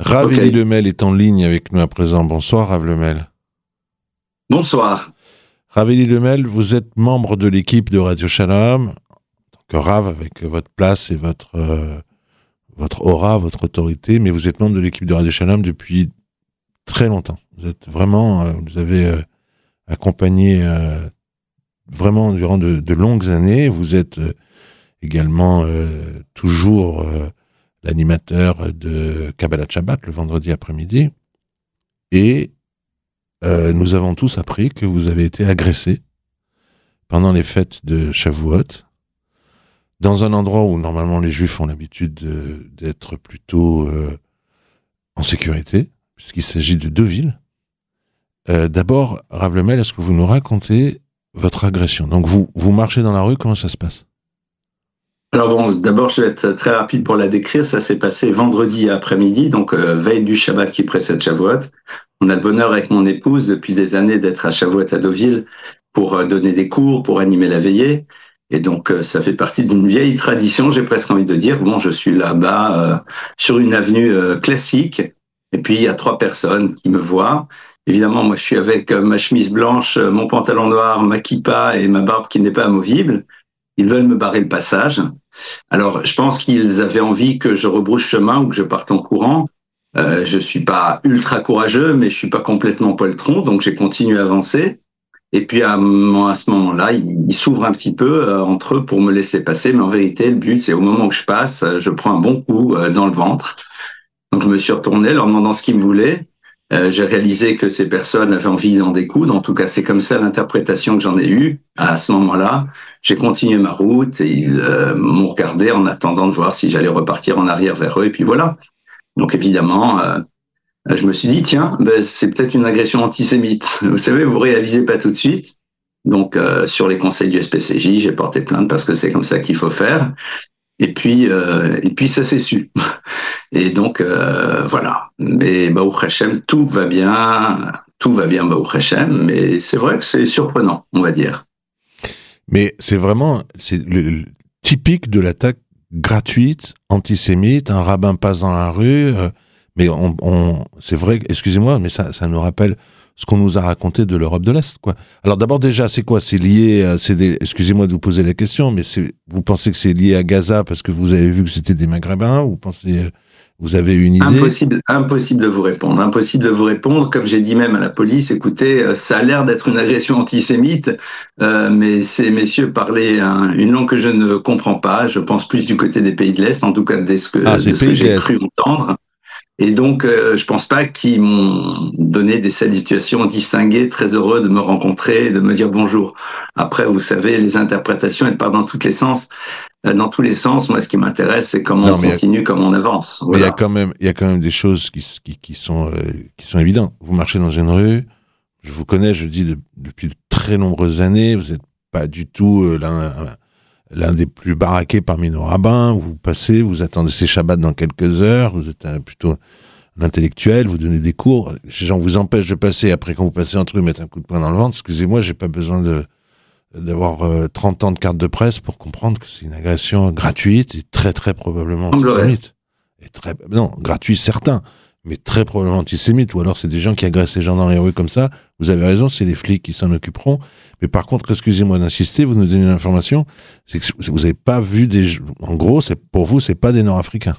Rav Ok. Eli Lemel est en ligne avec nous à présent. Bonsoir, Rav Lemel. Bonsoir. Rav Eli Lemel, vous êtes membre de l'équipe de Radio Shalom, donc Rav avec votre place et votre aura, votre autorité, mais vous êtes membre de l'équipe de Radio Shalom depuis très longtemps. Vous êtes vraiment, vous avez accompagné vraiment durant de longues années. Vous êtes également toujours l'animateur de Kabbalat Shabbat le vendredi après-midi. Et nous avons tous appris que vous avez été agressé pendant les fêtes de Shavuot, dans un endroit où normalement les Juifs ont l'habitude d'être plutôt en sécurité, puisqu'il s'agit de 2 villes. D'abord, Rav Lemel, est-ce que vous nous racontez votre agression? Donc vous marchez dans la rue, comment ça se passe? Alors bon, d'abord, je vais être très rapide pour la décrire. Ça s'est passé vendredi après-midi, donc veille du Shabbat qui précède Shavuot. On a le bonheur avec mon épouse depuis des années d'être à Shavuot à Deauville pour donner des cours, pour animer la veillée. Et donc, ça fait partie d'une vieille tradition, j'ai presque envie de dire. Bon, je suis là-bas sur une avenue classique. Et puis, il y a 3 personnes qui me voient. Évidemment, moi, je suis avec ma chemise blanche, mon pantalon noir, ma kippa et ma barbe qui n'est pas amovible. Ils veulent me barrer le passage. Alors, je pense qu'ils avaient envie que je rebrousse chemin ou que je parte en courant. Je suis pas ultra courageux, mais je suis pas complètement poltron, donc j'ai continué à avancer. Et puis à ce moment-là, ils s'ouvrent un petit peu entre eux pour me laisser passer. Mais en vérité, le but, c'est au moment où je passe, je prends un bon coup dans le ventre. Donc je me suis retourné, leur demandant ce qu'ils me voulaient. J'ai réalisé que ces personnes avaient envie d'en découdre. En tout cas, c'est comme ça l'interprétation que j'en ai eue. À ce moment-là, j'ai continué ma route et ils m'ont regardé en attendant de voir si j'allais repartir en arrière vers eux. Et puis voilà. Donc évidemment, je me suis dit, tiens, c'est peut-être une agression antisémite. Vous savez, vous réalisez pas tout de suite. Donc sur les conseils du SPCJ, j'ai porté plainte parce que c'est comme ça qu'il faut faire. Et puis ça s'est su. Et donc voilà. Mais Baruch Hashem, tout va bien, Baruch Hashem. Mais c'est vrai que c'est surprenant, on va dire. Mais c'est vraiment typique de l'attaque gratuite, antisémite. Un rabbin passe dans la rue, mais c'est vrai, excusez-moi, mais ça nous rappelle ce qu'on nous a raconté de l'Europe de l'Est, quoi. Alors d'abord déjà, c'est quoi? C'est lié, excusez-moi de vous poser la question, mais vous pensez que c'est lié à Gaza parce que vous avez vu que c'était des Maghrébins, ou vous avez une idée? Impossible de vous répondre. Impossible de vous répondre. Comme j'ai dit même à la police, écoutez, ça a l'air d'être une agression antisémite, mais ces messieurs parlaient une langue que je ne comprends pas. Je pense plus du côté des pays de l'Est, en tout cas de ce que j'ai cru entendre. Et donc, je pense pas qu'ils m'ont donné des salutations distinguées, très heureux de me rencontrer et de me dire bonjour. Après, vous savez, les interprétations, elles partent dans tous les sens. Dans tous les sens, moi, ce qui m'intéresse, c'est comment on continue, comment on avance. Voilà. Mais il y a quand même des choses qui sont évidentes. Vous marchez dans une rue, je vous connais, je le dis depuis de très nombreuses années, vous n'êtes pas du tout l'un des plus baraqués parmi nos rabbins. Vous passez, vous attendez ces Shabbats dans quelques heures, vous êtes plutôt un intellectuel, vous donnez des cours, les gens vous empêchent de passer, après quand vous passez entre eux, mettre un coup de poing dans le ventre. Excusez-moi, j'ai pas besoin d'avoir 30 ans de carte de presse pour comprendre que c'est une agression gratuite et très très probablement antisémite. Non, gratuit certain, mais très probablement antisémite, ou alors c'est des gens qui agressent les gens dans les rues comme ça. Vous avez raison, c'est les flics qui s'en occuperont. Mais par contre, excusez-moi d'insister, vous nous donnez une information, c'est que vous n'avez pas vu en gros, pour vous, c'est pas des Nord-Africains.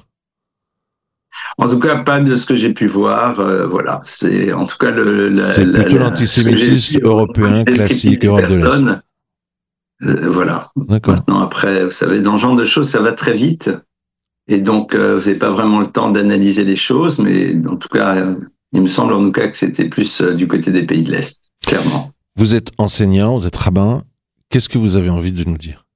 En tout cas, pas de ce que j'ai pu voir. Voilà, c'est en tout cas c'est plutôt l'antisémitisme européen classique, Europe de l'Est. Voilà. Maintenant, après, vous savez, dans ce genre de choses, ça va très vite. Et donc, vous n'avez pas vraiment le temps d'analyser les choses, mais en tout cas, il me semble en tout cas que c'était plus du côté des pays de l'Est, clairement. Vous êtes enseignant, vous êtes rabbin. Qu'est-ce que vous avez envie de nous dire?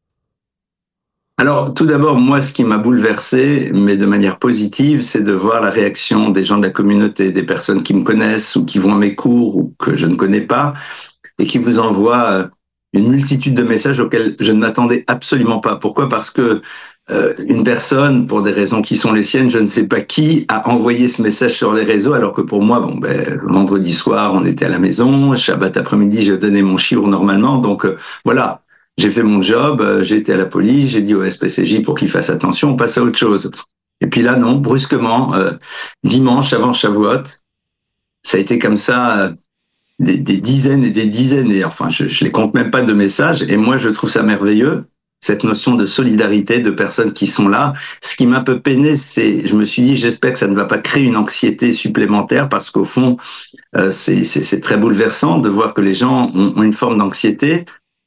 Alors, tout d'abord, moi, ce qui m'a bouleversé, mais de manière positive, c'est de voir la réaction des gens de la communauté, des personnes qui me connaissent ou qui vont à mes cours ou que je ne connais pas, et qui vous envoient une multitude de messages auxquels je ne m'attendais absolument pas. Pourquoi? Parce que une personne, pour des raisons qui sont les siennes, je ne sais pas qui, a envoyé ce message sur les réseaux, alors que pour moi, vendredi soir, on était à la maison, Shabbat après-midi, je donnais mon chiour normalement, donc voilà, j'ai fait mon job, j'ai été à la police, j'ai dit au SPCJ pour qu'il fasse attention, on passe à autre chose. Et puis là, non, brusquement, dimanche avant Shavuot, ça a été comme ça, des dizaines et des dizaines, et enfin, je les compte même pas de messages, et moi, je trouve ça merveilleux, cette notion de solidarité, de personnes qui sont là. Ce qui m'a un peu peiné, c'est, je me suis dit, j'espère que ça ne va pas créer une anxiété supplémentaire, parce qu'au fond, c'est très bouleversant de voir que les gens ont une forme d'anxiété.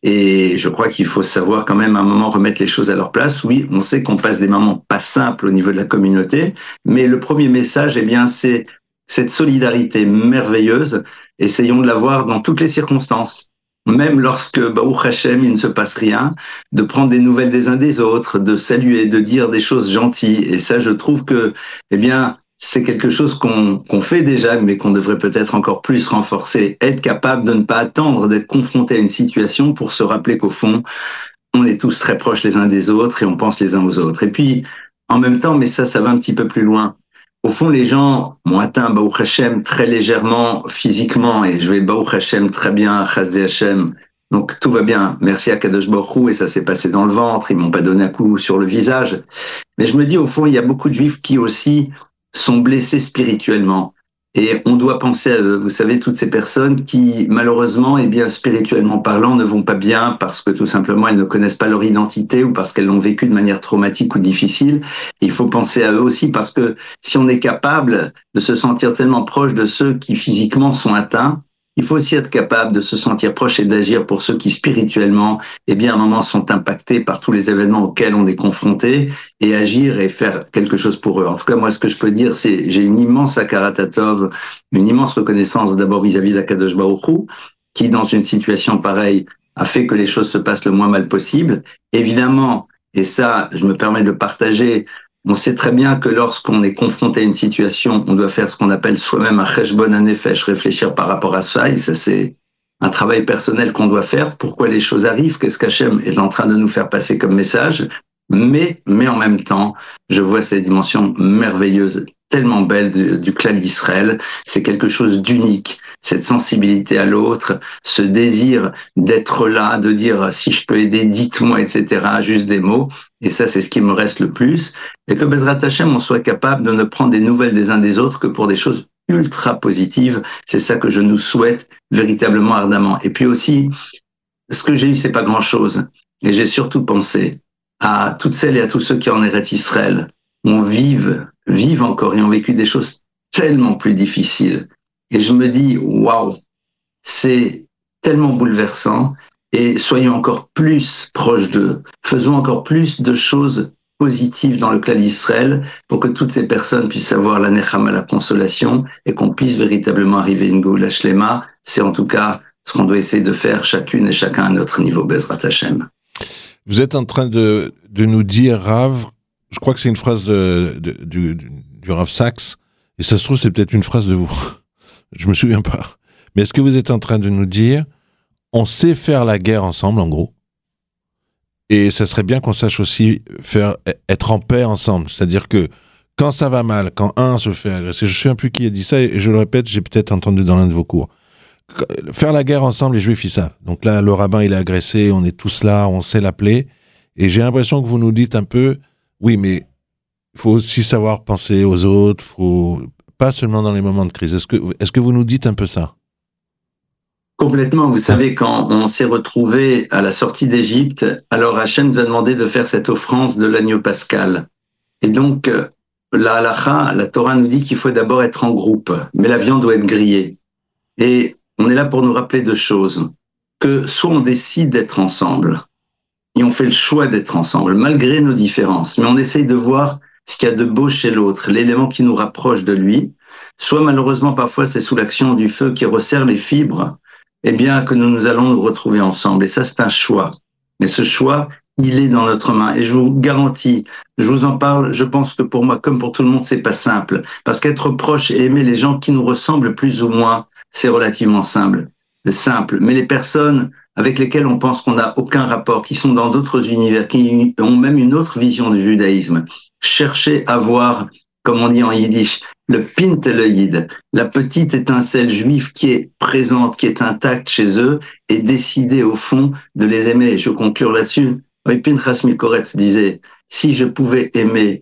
Et je crois qu'il faut savoir quand même à un moment remettre les choses à leur place. Oui, on sait qu'on passe des moments pas simples au niveau de la communauté, mais le premier message, eh bien, c'est cette solidarité merveilleuse. Essayons de la voir dans toutes les circonstances. Même lorsque, Baruch Hashem, il ne se passe rien, de prendre des nouvelles des uns des autres, de saluer, de dire des choses gentilles. Et ça, je trouve que, eh bien, c'est quelque chose qu'on fait déjà, mais qu'on devrait peut-être encore plus renforcer. Être capable de ne pas attendre d'être confronté à une situation pour se rappeler qu'au fond, on est tous très proches les uns des autres et on pense les uns aux autres. Et puis, en même temps, mais ça va un petit peu plus loin. Au fond, les gens m'ont atteint, Baruch Hashem, très légèrement physiquement, et je vais Baruch Hashem très bien, Chasdei Hashem. Donc tout va bien, merci à Kadosh Baruch Hu, et ça s'est passé dans le ventre, ils m'ont pas donné un coup sur le visage. Mais je me dis, au fond, il y a beaucoup de juifs qui aussi sont blessés spirituellement. Et on doit penser à eux. Vous savez, toutes ces personnes qui, malheureusement, eh bien, spirituellement parlant, ne vont pas bien parce que tout simplement, elles ne connaissent pas leur identité ou parce qu'elles l'ont vécu de manière traumatique ou difficile. Et il faut penser à eux aussi parce que si on est capable de se sentir tellement proche de ceux qui physiquement sont atteints, il faut aussi être capable de se sentir proche et d'agir pour ceux qui spirituellement, eh bien, à un moment, sont impactés par tous les événements auxquels on est confronté et agir et faire quelque chose pour eux. En tout cas, moi, ce que je peux dire, c'est j'ai une immense akaratatov, une immense reconnaissance d'abord vis-à-vis d'Akadosh Baruch Hu, qui, dans une situation pareille, a fait que les choses se passent le moins mal possible. Évidemment, et ça, je me permets de le partager, on sait très bien que lorsqu'on est confronté à une situation, on doit faire ce qu'on appelle soi-même un cheshbon hanefesh, réfléchir par rapport à ça. Et ça, c'est un travail personnel qu'on doit faire. Pourquoi les choses arrivent? Qu'est-ce qu'Hachem est en train de nous faire passer comme message? Mais en même temps, je vois cette dimension merveilleuse, tellement belle du clan d'Israël. C'est quelque chose d'unique. Cette sensibilité à l'autre, ce désir d'être là, de dire si je peux aider, dites-moi, etc. Juste des mots. Et ça, c'est ce qui me reste le plus. Et que Bezrat Hashem, on soit capable de ne prendre des nouvelles des uns des autres que pour des choses ultra positives. C'est ça que je nous souhaite véritablement ardemment. Et puis aussi, ce que j'ai eu, c'est pas grand-chose. Et j'ai surtout pensé à toutes celles et à tous ceux qui en Eretz Israël vivent encore et ont vécu des choses tellement plus difficiles. Et je me dis, waouh, c'est tellement bouleversant. Et soyons encore plus proches d'eux. Faisons encore plus de choses positives dans le clan d'Israël pour que toutes ces personnes puissent avoir la nechama, la consolation, et qu'on puisse véritablement arriver à une Geoula Shlema. C'est en tout cas ce qu'on doit essayer de faire chacune et chacun à notre niveau, Bezrat Hashem. Vous êtes en train de nous dire, Rav, je crois que c'est une phrase du Rav Sachs, et ça se trouve, c'est peut-être une phrase de vous. Je me souviens pas. Mais est-ce que vous êtes en train de nous dire, on sait faire la guerre ensemble, en gros, et ça serait bien qu'on sache aussi être en paix ensemble. C'est-à-dire que quand ça va mal, quand un se fait agresser, je ne me souviens plus qui a dit ça, et je le répète, j'ai peut-être entendu dans l'un de vos cours. Faire la guerre ensemble, les Juifs, ils savent. Donc là, le rabbin, il est agressé, on est tous là, on sait l'appeler. Et j'ai l'impression que vous nous dites un peu, oui, mais il faut aussi savoir penser aux autres, pas seulement dans les moments de crise. Est-ce que vous nous dites un peu ça? Complètement. Vous savez, quand on s'est retrouvé à la sortie d'Égypte, alors Hachem nous a demandé de faire cette offrande de l'agneau pascal. Et donc, la halacha, la Torah nous dit qu'il faut d'abord être en groupe, mais la viande doit être grillée. Et on est là pour nous rappeler deux choses. Que soit on décide d'être ensemble, et on fait le choix d'être ensemble, malgré nos différences, mais on essaye de voir ce qu'il y a de beau chez l'autre, l'élément qui nous rapproche de lui, soit malheureusement parfois c'est sous l'action du feu qui resserre les fibres, eh bien que nous allons nous retrouver ensemble. Et ça, c'est un choix. Mais ce choix, il est dans notre main. Et je vous garantis, je vous en parle, je pense que pour moi, comme pour tout le monde, c'est pas simple. Parce qu'être proche et aimer les gens qui nous ressemblent plus ou moins, c'est relativement simple. Mais les personnes avec lesquelles on pense qu'on n'a aucun rapport, qui sont dans d'autres univers, qui ont même une autre vision du judaïsme, cherchez à voir, comme on dit en yiddish, le pinteloïd, la petite étincelle juive qui est présente, qui est intacte chez eux, et décider au fond de les aimer. Et je conclure là-dessus. Pinchas Milkoretz disait, si je pouvais aimer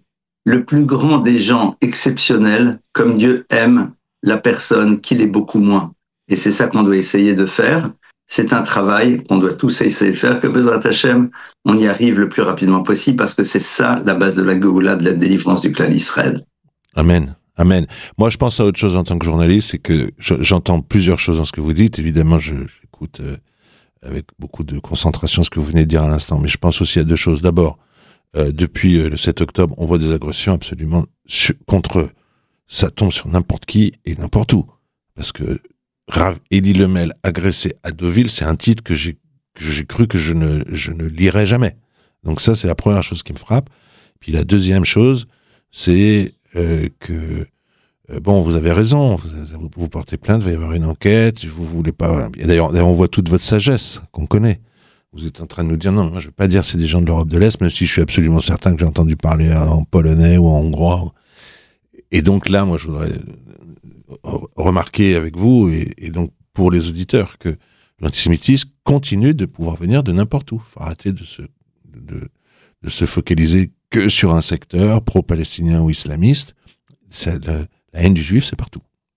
le plus grand des gens exceptionnels, comme Dieu aime la personne qui l'est beaucoup moins. Et c'est ça qu'on doit essayer de faire. C'est un travail qu'on doit tous essayer de faire, que Bezrat Hashem, on y arrive le plus rapidement possible, parce que c'est ça la base de la Géoula, de la délivrance du clan d'Israël. Amen. Amen. Moi, je pense à autre chose en tant que journaliste, c'est que j'entends plusieurs choses dans ce que vous dites. Évidemment, j'écoute avec beaucoup de concentration ce que vous venez de dire à l'instant, mais je pense aussi à deux choses. D'abord, depuis le 7 octobre, on voit des agressions absolument contre eux. Ça tombe sur n'importe qui et n'importe où. Parce que Rav Eli Lemel agressé à Deauville, c'est un titre que j'ai cru que je ne lirai jamais. Donc ça, c'est la première chose qui me frappe. Puis la deuxième chose, c'est que bon, vous avez raison, vous portez plainte, il va y avoir une enquête, vous voulez pas. D'ailleurs, on voit toute votre sagesse qu'on connaît. Vous êtes en train de nous dire non, moi je vais pas dire c'est des gens de l'Europe de l'Est, même si je suis absolument certain que j'ai entendu parler en polonais ou en hongrois. Et donc là, moi je voudrais remarquer avec vous et donc pour les auditeurs que l'antisémitisme continue de pouvoir venir de n'importe où. Il faut arrêter de se focaliser que sur un secteur pro-palestinien ou islamiste. La haine du juif, c'est partout.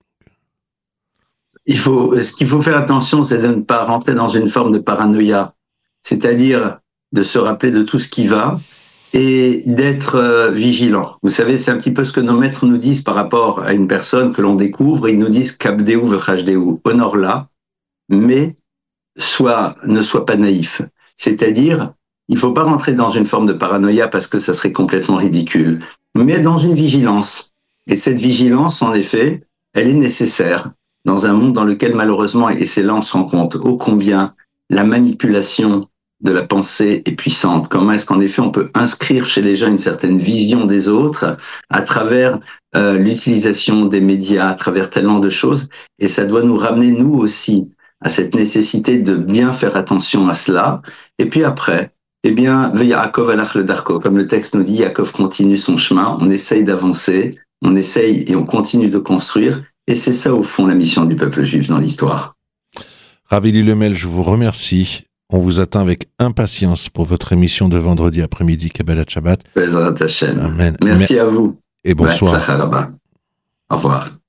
Ce qu'il faut faire attention, c'est de ne pas rentrer dans une forme de paranoïa, c'est-à-dire de se rappeler de tout ce qui va et d'être vigilant. Vous savez, c'est un petit peu ce que nos maîtres nous disent par rapport à une personne que l'on découvre. Ils nous disent « Kabdeu v'chashdeu », honore-la, mais ne sois pas naïf. C'est-à-dire, il ne faut pas rentrer dans une forme de paranoïa parce que ça serait complètement ridicule, mais dans une vigilance. Et cette vigilance, en effet, elle est nécessaire dans un monde dans lequel, malheureusement, et c'est là on se rend compte ô combien la manipulation de la pensée est puissante. Comment est-ce qu'en effet on peut inscrire chez les gens une certaine vision des autres à travers l'utilisation des médias, à travers tellement de choses. Et ça doit nous ramener, nous aussi, à cette nécessité de bien faire attention à cela. Et puis après, eh bien, Yaakov alach le darko, comme le texte nous dit, Yaakov continue son chemin, on essaye d'avancer, on essaye et on continue de construire. Et c'est ça, au fond, la mission du peuple juif dans l'histoire. Rav Eli Lemel, je vous remercie. On vous attend avec impatience pour votre émission de vendredi après-midi, Kabbalat Shabbat. Bezrat Hashem. Amen. Merci à vous. Et bonsoir. Au revoir.